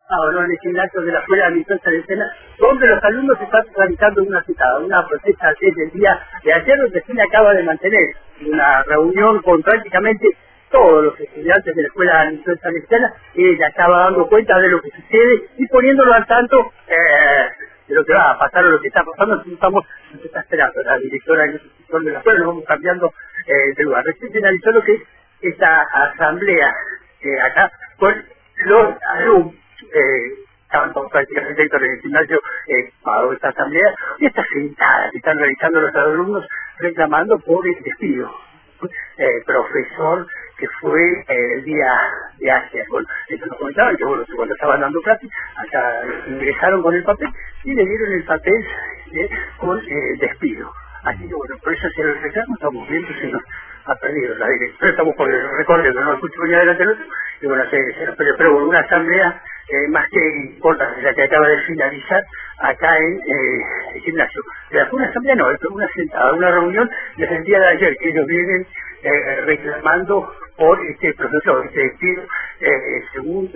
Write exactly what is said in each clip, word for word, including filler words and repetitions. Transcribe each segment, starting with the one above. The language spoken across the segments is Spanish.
¿no? En el gimnasio de la Escuela de Administración Salesiana, donde los alumnos están realizando una citada, una protesta desde el día de ayer, donde se acaba de mantener una reunión con prácticamente todos los estudiantes de la Escuela de Administración Salesiana, y le estaba dando cuenta de lo que sucede y poniéndolo al tanto eh, de lo que va a pasar o lo que está pasando. Nosotros estamos, nos está esperando la directora y el director de la escuela, nos vamos cambiando eh, de lugar. Recién finalizó lo que es esta asamblea eh, acá con los alumnos, eh, estaban todos prácticamente en el gimnasio eh, para esta asamblea, y esta sentada que están realizando los alumnos reclamando por el despido. Eh, profesor que fue eh, el día de ayer. Bueno, eso nos comentaban que bueno, cuando estaban dando clases, acá ingresaron con el papel y le dieron el papel eh, con eh, despido. Así que bueno, por eso se lo reclamo, estamos viendo si nos ha perdido la dirección, estamos por el recorrido, no escucho venir adelante el otro, y bueno, se, se nos perdió, pero bueno, una asamblea eh, más que importante, la que acaba de finalizar acá en eh, el gimnasio. Pero fue una asamblea, no, fue una sentada, una reunión desde el día de ayer, que ellos vienen eh, reclamando por este profesor, este despido, eh, según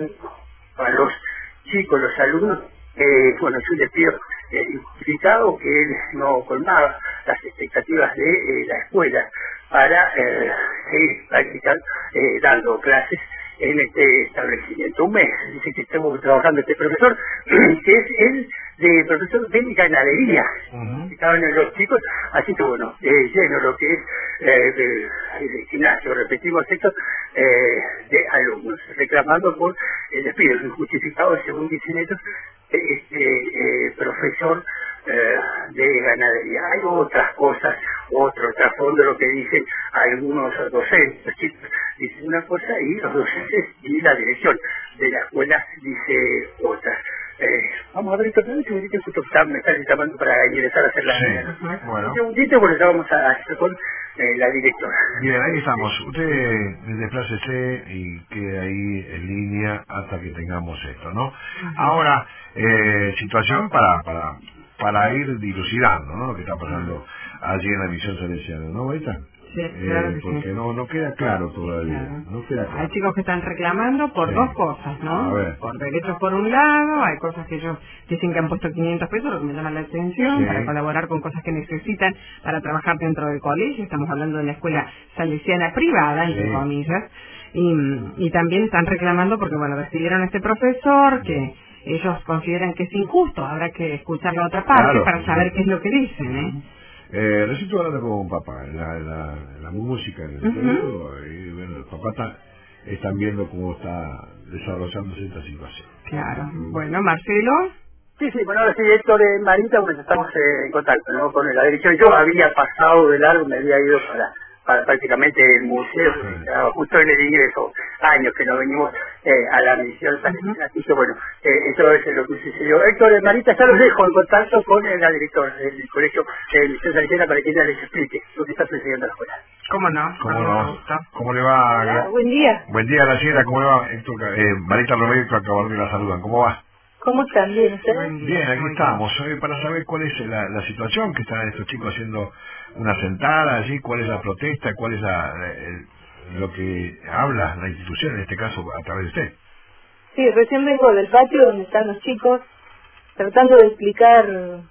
a los chicos, los alumnos, eh, bueno, es un despido eh, injustificado, que él no colmaba las expectativas de eh, la escuela para eh, seguir practicando, eh, dando clases en este establecimiento. Un mes, dice que estamos trabajando este profesor, que es el de profesor de ganadería, uh-huh. Estaban los chicos, así que bueno, eh, lleno lo que es eh, el, el gimnasio, repetimos esto, eh, de alumnos, reclamando por el despido injustificado, según dicen ellos, de este eh, profesor eh, de ganadería. Hay otras cosas, otro trasfondo, lo que dicen algunos docentes, chicos, dicen una cosa y los docentes y la dirección de la escuela dice otra. Eh, vamos a ver, entonces, un segundito, justo me están llamando para ingresar a hacer la... Sí, bueno. Un segundito, porque ya vamos a hacer con eh, la directora. Bien, ahí estamos. Usted desplácese y quede ahí en línea hasta que tengamos esto, ¿no? Uh-huh. Ahora, eh, situación para, para, para ir dilucidando, ¿no? Lo que está pasando allí en la misión salesiana, ¿no, Marita? Sí, claro eh, que porque sí. no no queda claro todavía, claro. no queda claro. Hay chicos que están reclamando por sí. dos cosas, ¿no? Por derechos por un lado, hay cosas que ellos dicen que han puesto quinientos pesos, lo que me llama la atención, sí. para colaborar con cosas que necesitan para trabajar dentro del colegio. Estamos hablando de la escuela salesiana privada, entre sí. comillas, y, y también están reclamando porque, bueno, decidieron a este profesor que ellos consideran que es injusto. Habrá que escuchar la otra parte claro, para saber sí. qué es lo que dicen, ¿eh? Eh, recién estuve hablando con papá, la, la, la música en el uh-huh. y bueno, el papá está, están viendo cómo está desarrollándose esta situación. Claro. Bueno, Marcelo. Sí, sí, bueno, ahora sí, Héctor, eh, Marita, pues estamos eh, en contacto, ¿no? Con la dirección. Yo había pasado de largo, me había ido para, para prácticamente el museo, sí. estaba justo en el ingreso, años que no venimos eh, a la misión, uh-huh. así que bueno, eh, eso es lo que sucedió. Héctor, eh, Marita, ya los dejo en contacto con eh, la directora del colegio de Misión Salesiana para que ella les explique lo que está sucediendo en la escuela. ¿Cómo no? ¿Cómo no? ¿Cómo le va? Hola, buen día. Buen día, Graciela, ¿cómo le va? Héctor, eh, Marita Romero y Héctor Cabarrero la saludan, ¿cómo va? ¿Cómo están? ¿Bien ustedes? Bien, aquí estamos, eh, para saber cuál es la, la situación que están estos chicos haciendo una sentada allí, cuál es la protesta, cuál es la, el, lo que habla la institución, en este caso a través de usted. Sí, recién vengo del patio donde están los chicos, tratando de explicar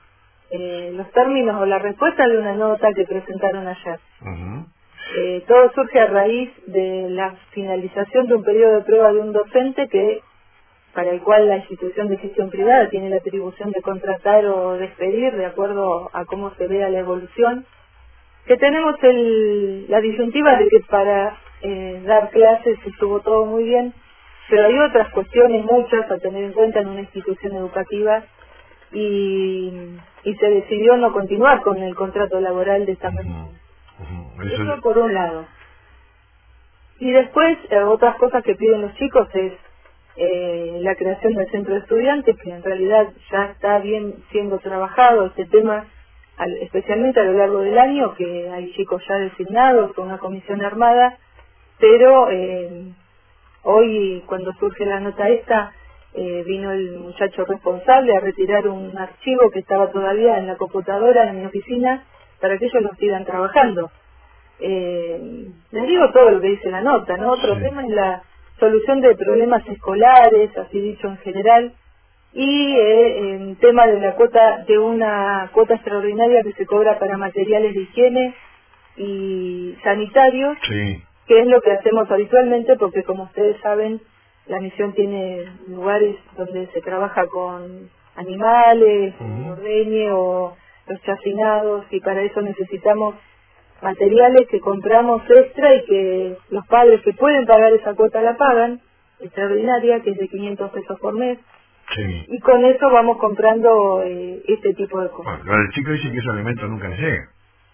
eh, los términos o la respuesta de una nota que presentaron ayer. Uh-huh. Eh, todo surge a raíz de la finalización de un periodo de prueba de un docente que para el cual la institución de gestión privada tiene la atribución de contratar o despedir de acuerdo a cómo se vea la evolución, que tenemos el, la disyuntiva de que para eh, dar clases estuvo todo muy bien, pero hay otras cuestiones muchas a tener en cuenta en una institución educativa y, y se decidió no continuar con el contrato laboral de esta persona. Uh-huh. Eso, Eso por un lado. Y después, eh, otras cosas que piden los chicos es Eh, la creación del centro de estudiantes, que en realidad ya está bien siendo trabajado este tema, al, especialmente a lo largo del año, que hay chicos ya designados con una comisión armada, pero eh, hoy cuando surge la nota esta, eh, vino el muchacho responsable a retirar un archivo que estaba todavía en la computadora en mi oficina para que ellos lo sigan trabajando. Eh, les digo todo lo que dice la nota, ¿no? Otro sí. tema es la solución de problemas escolares, así dicho en general, y eh, en tema de la cuota, de una cuota extraordinaria que se cobra para materiales de higiene y sanitarios, sí. que es lo que hacemos habitualmente, porque como ustedes saben, la misión tiene lugares donde se trabaja con animales, uh-huh. ordeñe o los chacinados, y para eso necesitamos materiales que compramos extra y que los padres que pueden pagar esa cuota la pagan, extraordinaria, que es de quinientos pesos por mes. Sí. Y con eso vamos comprando eh, este tipo de cosas. Bueno, el chico dice que esos alimentos nunca les llegan.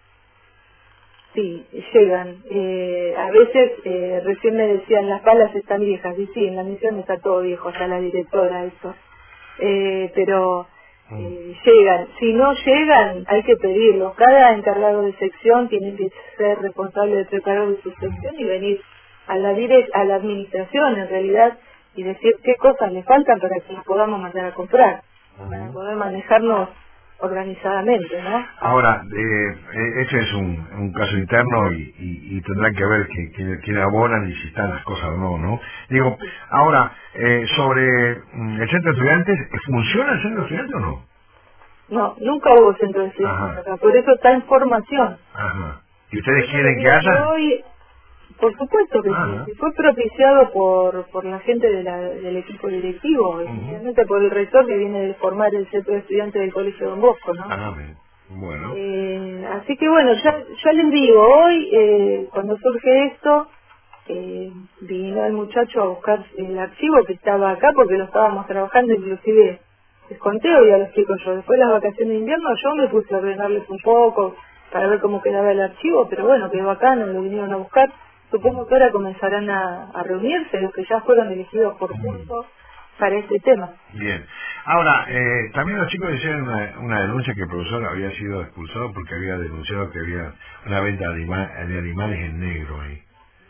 Sí, llegan. Eh, a veces, eh, recién me decían, las palas están viejas. Y sí, en la misión está todo viejo, está la directora, eso. Eh, pero eh, mm. llegan. Si no llegan, hay que pedirlos. Cada encargado de sección tiene que ser responsable de preparar su sección y venir a la direct, a la administración, en realidad, y decir qué cosas le faltan para que las podamos mandar a comprar, uh-huh. para poder manejarnos organizadamente, ¿no? Ahora, eh, este es un, un caso interno y, y, y tendrán que ver que, que, que abonan y si están las cosas o no, ¿no? Digo, ahora, eh, sobre mm, el centro de estudiantes, ¿funciona el centro de estudiantes o no? No, nunca hubo centro de estudiantes acá, por eso está en formación. Ajá. ¿Y ustedes quieren que haya? Hoy, por supuesto que Ajá. sí, fue propiciado por por la gente de la, del equipo directivo, especialmente uh-huh. por el rector que viene de formar el centro de estudiantes del Colegio Don Bosco, ¿no? Ah, bueno. Eh, así que bueno, ya, ya les digo, hoy, eh, cuando surge esto, eh, vino el muchacho a buscar el archivo que estaba acá, porque lo estábamos trabajando, inclusive les conté hoy a los chicos, yo después de las vacaciones de invierno, yo me puse a ordenarles un poco para ver cómo quedaba el archivo, pero bueno, quedó acá, no lo vinieron a buscar. Supongo que ahora comenzarán a, a reunirse los que ya fueron elegidos por curso para este tema. Bien. Ahora, eh, también los chicos hicieron una, una denuncia que el profesor había sido expulsado porque había denunciado que había una venta de, anima, de animales en negro ahí.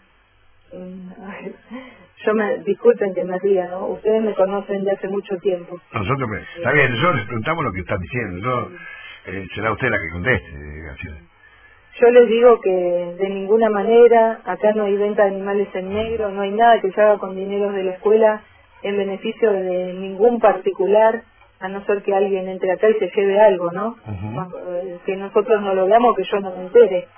Yo me, disculpen que me ría, ¿no? Ustedes me conocen de hace mucho tiempo. Nosotros, me, está bien, nosotros les preguntamos lo que están diciendo. Yo, eh, será usted la que conteste, García. Yo les digo que de ninguna manera, acá no hay venta de animales en negro, no hay nada que se haga con dinero de la escuela en beneficio de ningún particular, a no ser que alguien entre acá y se lleve algo, ¿no? Uh-huh. Que nosotros no lo veamos, que yo no me entere.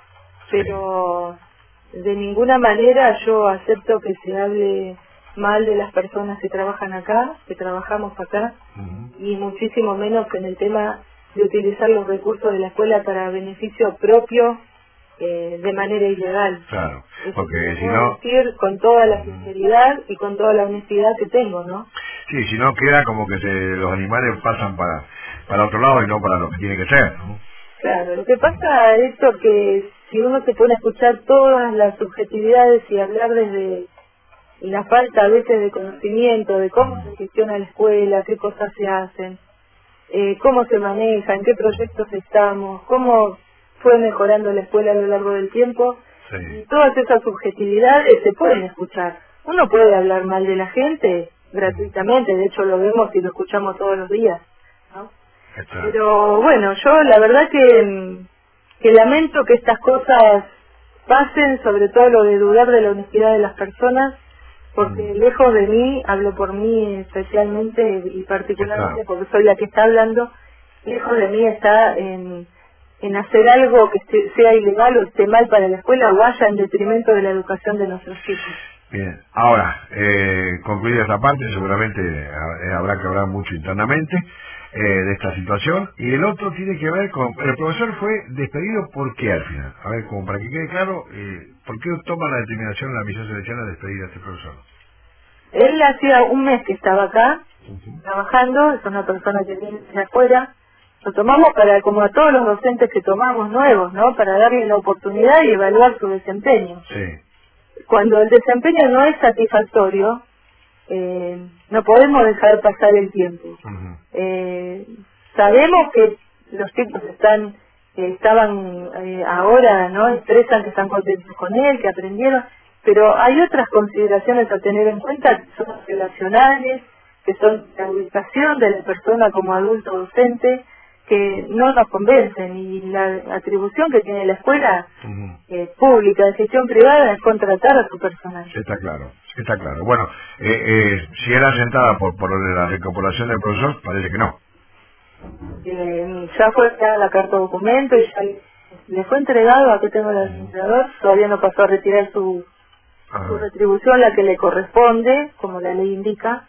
Pero de ninguna manera yo acepto que se hable mal de las personas que trabajan acá, que trabajamos acá, uh-huh. y muchísimo menos en el tema de utilizar los recursos de la escuela para beneficio propio eh, de manera ilegal. Claro, eso porque si puedo no... decir con toda la sinceridad y con toda la honestidad que tengo, ¿no? Sí, si no queda como que se, los animales pasan para para otro lado y no para lo que tiene que ser, ¿no? Claro, lo que pasa es esto, que si uno se pone a escuchar todas las subjetividades y hablar desde la falta a veces de conocimiento de cómo se gestiona la escuela, qué cosas se hacen, eh, cómo se maneja, en qué proyectos estamos, cómo fue mejorando la escuela a lo largo del tiempo, sí. y todas esas subjetividades se pueden escuchar. Uno puede hablar mal de la gente gratuitamente, de hecho lo vemos y lo escuchamos todos los días, ¿no? Pero bueno, yo la verdad que, que lamento que estas cosas pasen, sobre todo lo de dudar de la honestidad de las personas, porque mm. lejos de mí, hablo por mí especialmente y particularmente porque soy la que está hablando, lejos de mí está en, en hacer algo que esté, sea ilegal o esté mal para la escuela o vaya en detrimento de la educación de nuestros chicos. Bien, ahora, eh, concluida esta parte, seguramente eh, habrá que hablar mucho internamente eh, de esta situación, y el otro tiene que ver con, el profesor fue despedido, ¿por qué al final? A ver, como para que quede claro, eh, ¿por qué toma la determinación la misión seleccionada de despedir a este profesor? Él hacía un mes que estaba acá, uh-huh. trabajando, es una persona que viene de afuera, lo tomamos para, como a todos los docentes que tomamos nuevos, ¿no? Para darle la oportunidad y evaluar su desempeño. Sí. Cuando el desempeño no es satisfactorio, eh, no podemos dejar pasar el tiempo. Uh-huh. Eh, sabemos que los chicos están, eh, estaban eh, ahora, ¿no? Expresan que están contentos con él, que aprendieron, pero hay otras consideraciones a tener en cuenta que son relacionales, que son la ubicación de la persona como adulto docente, que no nos convencen, y la atribución que tiene la escuela uh-huh. eh, pública de gestión privada es contratar a su personal. Está claro. Está claro. Bueno, eh, eh, si era sentada por, por la recuperación del profesor, parece que no. Eh, ya fue ya la carta de documento y ya le, le fue entregado, aquí tengo el administrador, todavía no pasó a retirar su, su retribución, la que le corresponde, como la ley indica.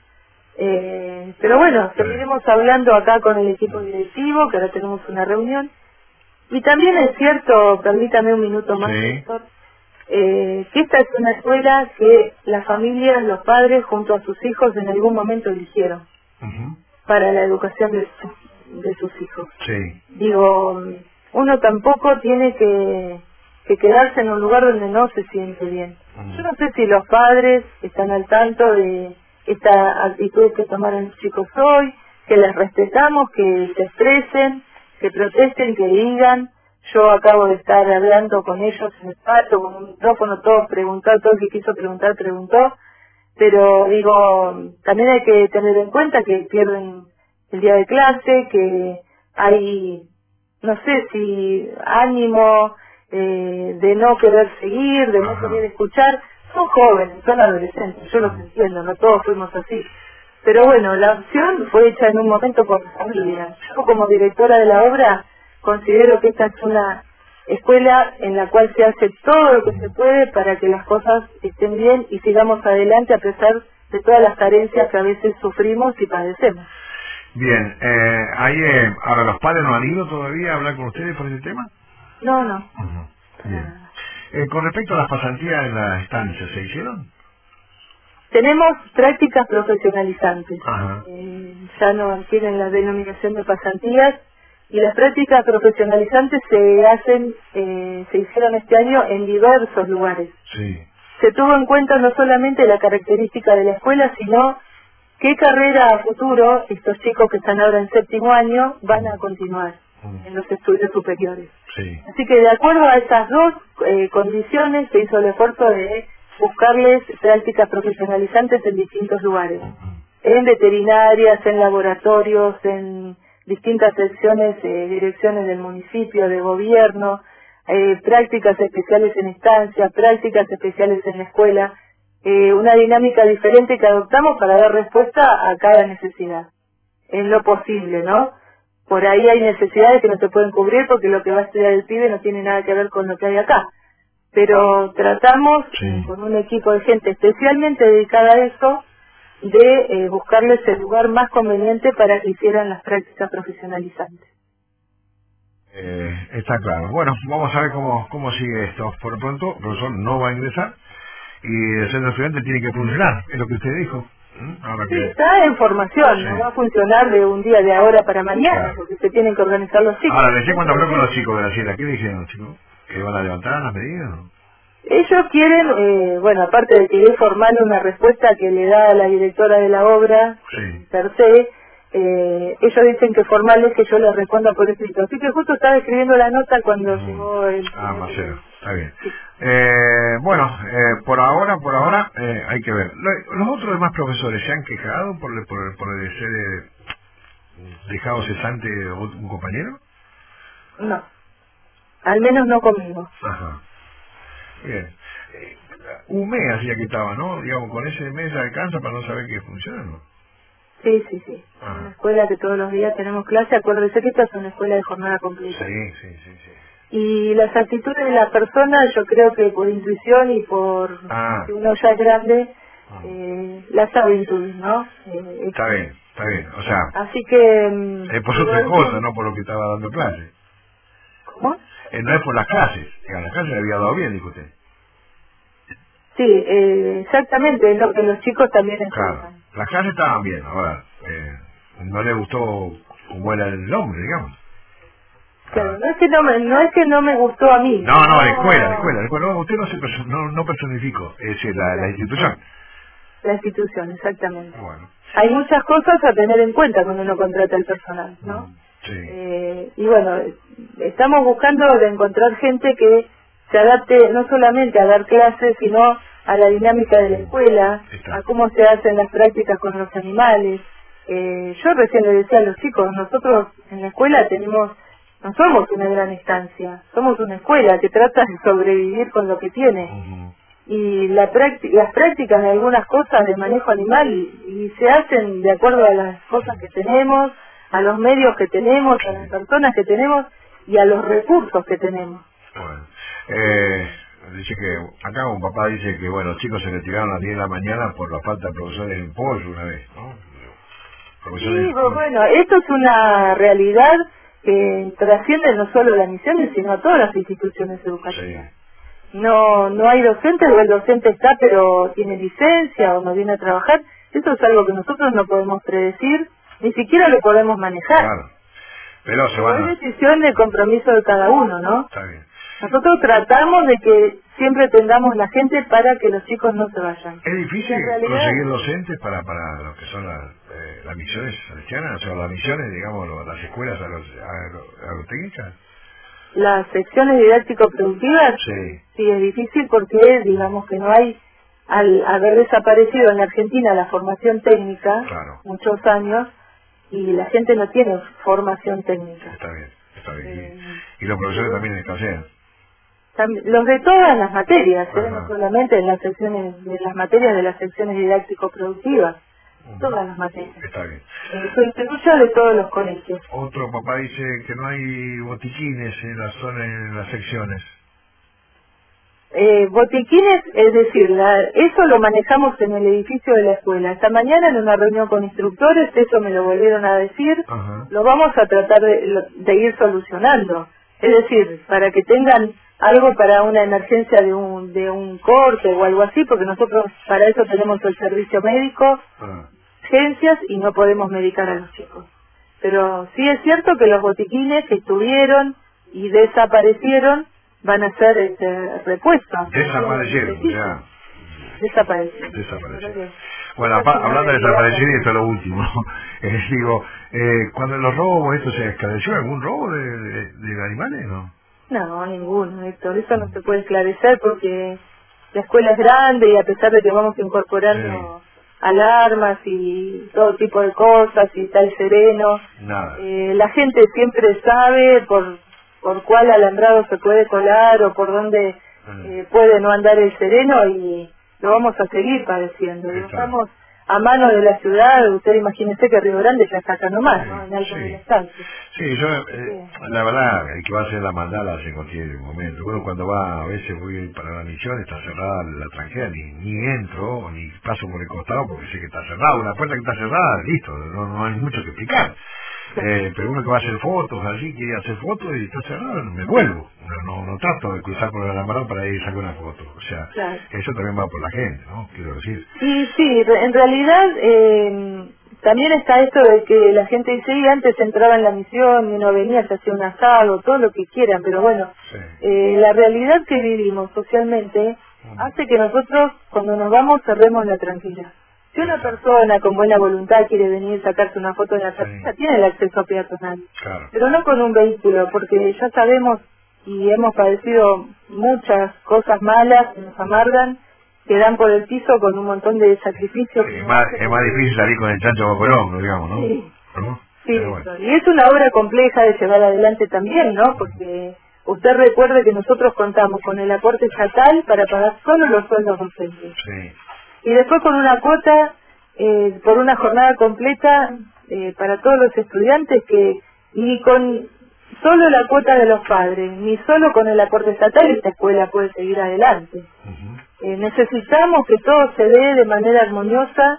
Eh, pero bueno, seguiremos hablando acá con el equipo directivo, que ahora tenemos una reunión. Y también es cierto, permítame un minuto más, sí. doctor, eh, que esta es una escuela que las familias, los padres, junto a sus hijos, en algún momento eligieron uh-huh. para la educación de, su, de sus hijos. Sí. Digo, uno tampoco tiene que, que quedarse en un lugar donde no se siente bien. Uh-huh. Yo no sé si los padres están al tanto de esta actitud que tomaron los chicos hoy, que les respetamos, que se expresen, que protesten, que digan. Yo acabo de estar hablando con ellos en el patio, con un micrófono, todos preguntaron, todo el que quiso preguntar, preguntó. Pero digo, también hay que tener en cuenta que pierden el día de clase, que hay, no sé si ánimo eh, de no querer seguir, de no Ajá. querer escuchar. Son jóvenes, son adolescentes, yo los entiendo, no todos fuimos así. Pero bueno, la opción fue hecha en un momento por la familia. Yo como directora de la obra considero que esta es una escuela en la cual se hace todo lo que se puede para que las cosas estén bien y sigamos adelante a pesar de todas las carencias que a veces sufrimos y padecemos. Bien, eh, ahí, eh, ahora los padres no han ido todavía a hablar con ustedes por ese tema. No, no. Uh-huh. Bien. Eh, con respecto a las pasantías en las estancias, ¿se hicieron? Tenemos prácticas profesionalizantes. Ajá. Eh, ya no tienen la denominación de pasantías y las prácticas profesionalizantes se hacen, eh, se hicieron este año en diversos lugares. Sí. Se tuvo en cuenta no solamente la característica de la escuela, sino qué carrera a futuro estos chicos que están ahora en séptimo año van a continuar mm. en los estudios superiores. Sí. Así que de acuerdo a esas dos eh, condiciones se hizo el esfuerzo de buscarles prácticas profesionalizantes en distintos lugares, en veterinarias, en laboratorios, en distintas secciones, eh, direcciones del municipio, de gobierno, eh, prácticas especiales en estancia, prácticas especiales en la escuela, eh, una dinámica diferente que adoptamos para dar respuesta a cada necesidad, en lo posible, ¿no? Por ahí hay necesidades que no se pueden cubrir porque lo que va a estudiar el pibe no tiene nada que ver con lo que hay acá. Pero tratamos, sí. con un equipo de gente especialmente dedicada a eso, de eh, buscarles el lugar más conveniente para que hicieran las prácticas profesionalizantes. Eh, está claro. Bueno, vamos a ver cómo, cómo sigue esto. Por lo pronto, el profesor no va a ingresar y el centro estudiante tiene que funcionar, es lo que usted dijo. Ahora sí, que... está en formación, sí. No va a funcionar de un día de ahora para mañana, claro. Porque se tienen que organizar los chicos. Ahora, recién cuando habló con los chicos de la Sierra, ¿qué dijeron los chicos? ¿Que van a levantar las medidas? Ellos quieren, eh, bueno, aparte de que es formal una respuesta que le da a la directora de la obra, sí. per se, eh, ellos dicen que formal es que yo les responda por escrito. Así que justo estaba escribiendo la nota cuando mm. llegó el... Ah, Marcelo, está bien. Sí. Eh, bueno, eh, por ahora, por ahora, eh, hay que ver. ¿Los otros demás profesores se han quejado por, por, por ser eh, dejado cesante un compañero? No, al menos no conmigo. Ajá. Bien. Eh, un mes hacía que estaba, ¿no? Digamos, con ese mes alcanza para no saber que funciona, ¿no? Sí, sí, sí. Ajá. Una escuela que todos los días tenemos clase. Acuérdese que esta es una escuela de jornada completa. Sí, sí, sí, sí. Y las actitudes de la persona, yo creo que por intuición y por ah. que uno ya es grande, ah. eh, las sabe intuir, ¿no? Eh, está bien, está bien. O sea, así que... Es por otra cosa, no por lo que estaba dando clases. ¿Cómo? Eh, no es por las clases, a las clases le había dado bien, dijo usted. Sí, eh, exactamente, es lo que los chicos también claro, escuchan. Las clases estaban bien, ahora, eh, no le gustó cómo era el nombre, digamos. Claro, no es que no me, no es que no me gustó a mí. No, no, la escuela, la escuela, la escuela. No, usted no se perso no, no personificó, es decir, la, la institución. La institución, exactamente. Bueno. Hay muchas cosas a tener en cuenta cuando uno contrata el personal, ¿no? Sí. Eh, y bueno, estamos buscando de encontrar gente que se adapte no solamente a dar clases, sino a la dinámica de la escuela, Está. a cómo se hacen las prácticas con los animales. Eh, yo recién le decía a los chicos, nosotros en la escuela tenemos, no somos una gran estancia, somos una escuela que trata de sobrevivir con lo que tiene. Uh-huh. y la las prácticas de algunas cosas de manejo animal y, y se hacen de acuerdo a las cosas que tenemos, a los medios que tenemos, a las personas que tenemos y a los recursos que tenemos. Bueno, eh, dice que acá un papá dice que bueno, los chicos se retiraron a las diez de la mañana por la falta de profesores en pollo una vez, ¿no? Profesores sí, bueno, esto es una realidad que trasciende no solo las misiones, sino a todas las instituciones educativas. Sí. No no hay docentes, o el docente está pero tiene licencia o no viene a trabajar. Eso es algo que nosotros no podemos predecir, ni siquiera lo podemos manejar. Claro. Pero se van a... Es decisión de compromiso de cada uno, ¿no? Está bien. Nosotros tratamos de que siempre tengamos la gente para que los chicos no se vayan. ¿Es difícil realidad, conseguir docentes para para lo que son las, eh, las misiones salesianas, o sea, las misiones, digamos, las escuelas agrotécnicas? Las secciones didáctico-productivas, sí. sí, es difícil porque, digamos, que no hay, al haber desaparecido en Argentina la formación técnica, claro. muchos años, y la gente no tiene formación técnica. Está bien, está bien. Eh, y, y los profesores eh, también escasean. Los de todas las materias, ¿eh? No solamente en las secciones, de las materias de las secciones didáctico-productivas, uh-huh. Todas las materias. Está bien. Eso incluye de todos los colegios. Otro papá dice que no hay botiquines en la zona, en las secciones. Eh, botiquines, es decir, la, eso lo manejamos en el edificio de la escuela. Esta mañana en una reunión con instructores, eso me lo volvieron a decir, uh-huh. Lo vamos a tratar de, de ir solucionando. Es decir, para que tengan algo para una emergencia de un de un corte o algo así, porque nosotros para eso tenemos el servicio médico, uh-huh. Urgencias, y no podemos medicar a los chicos. Pero sí es cierto que los botiquines que estuvieron y desaparecieron van a ser este, repuestos. Desaparecieron, ya. Desaparecieron. Desaparecieron. Bueno, hablando de desaparecer, y esto es lo último. eh, digo, eh, cuando los robos, ¿esto se esclareció algún robo de, de, de animales, no? No, ninguno, Héctor. Eso no se puede esclarecer porque la escuela es grande y a pesar de que vamos incorporando sí. alarmas y todo tipo de cosas y está el sereno, nada. Eh, la gente siempre sabe por por cuál alambrado se puede colar o por dónde eh, puede no andar el sereno y lo vamos a seguir padeciendo. Estamos a mano de la ciudad, usted imagínese que Río Grande ya está acá nomás, sí, ¿no? En alto sí. del estancia. Sí, yo, eh, sí. La verdad, el que va a hacer la maldad la hace en cualquier momento. Bueno, cuando va, a veces voy para la misión, está cerrada la tranquera, ni, ni entro, ni paso por el costado porque sé que está cerrada. Una puerta que está cerrada, listo, no, no hay mucho que explicar. Eh, pero uno que va a hacer fotos, allí quiere hacer fotos y está cerrado, me vuelvo. No, no, no trato de cruzar por el alambrado para ir a sacar una foto. O sea, claro. Eso también va por la gente, ¿no? Quiero decir. Sí, sí, en realidad eh, también está esto de que la gente dice, y antes entraba en la misión y uno venía, se hacía un asado, todo lo que quieran, pero bueno, sí. eh, la realidad que vivimos socialmente uh-huh. hace que nosotros cuando nos vamos cerremos la tranquilidad. Si una persona con buena voluntad quiere venir a sacarse una foto en la tarjeta, sí. tiene el acceso peatonal. Claro. Pero no con un vehículo, porque ya sabemos y hemos padecido muchas cosas malas que nos amargan, que dan por el piso con un montón de sacrificios. Sí, es más, es más difícil salir con el chancho bajo el hombro, digamos, ¿no? Sí, ¿no? sí bueno. Y es una obra compleja de llevar adelante también, ¿no? Porque usted recuerde que nosotros contamos con el aporte estatal para pagar solo los sueldos docentes. Sí. Y después con una cuota, eh, por una jornada completa eh, para todos los estudiantes que ni con solo la cuota de los padres, ni solo con el aporte estatal esta escuela puede seguir adelante. Uh-huh. Eh, necesitamos que todo se dé de manera armoniosa,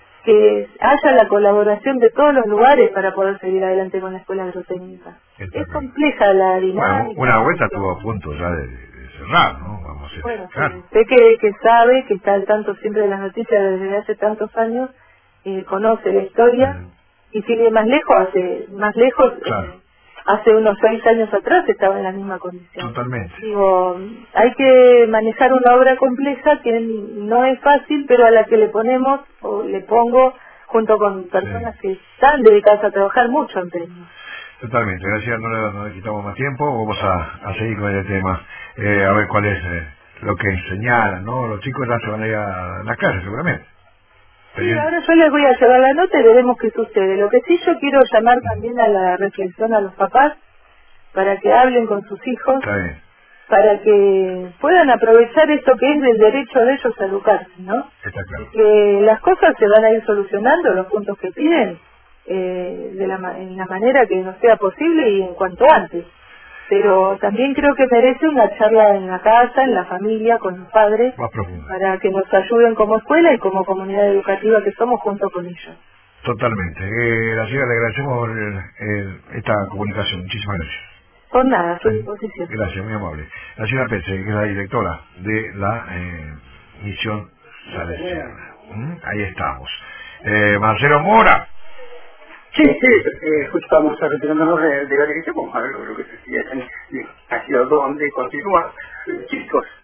que haya la colaboración de todos los lugares para poder seguir adelante con la escuela agrotécnica. Es compleja la dinámica. Bueno, una vuelta estuvo a punto ya de, de cerrar, ¿no? Vamos a bueno, claro. Usted que, que sabe, que está al tanto siempre de las noticias desde hace tantos años, eh, conoce la historia, uh-huh. y sigue más lejos, hace más lejos, claro. eh, hace unos seis años atrás estaba en la misma condición. Totalmente. Digo, hay que manejar una obra compleja que no es fácil, pero a la que le ponemos, o le pongo, junto con personas sí. que están dedicadas a trabajar mucho empeño. Totalmente, gracias, no le, no le quitamos más tiempo, vamos a, a seguir con el tema, eh, a ver cuál es eh, lo que señalan, ¿no? Los chicos ya se van a ir a la clase seguramente. Sí, ahora yo les voy a llevar la nota y veremos qué sucede. Lo que sí yo quiero llamar también a la reflexión a los papás para que hablen con sus hijos, para que puedan aprovechar esto que es del derecho de ellos a educarse, ¿no? Está claro. Que las cosas se van a ir solucionando, los puntos que piden, eh, de la, en la manera que nos sea posible y en cuanto antes. Pero también creo que merece una charla en la casa, en la familia, con los padres, para que nos ayuden como escuela y como comunidad educativa que somos junto con ellos. Totalmente. Eh, la señora, le agradecemos el, el, esta comunicación. Muchísimas gracias. Por nada, a su disposición. Gracias, muy amable. La señora Pese, que es la directora de la eh, misión salesiana. ¿Mm? Ahí estamos. Eh, Marcelo Mora. Sí, sí, eh, justo estamos retirándonos de, de la dirección, vamos a ver lo que se sigue, ha sido donde continúa, chicos.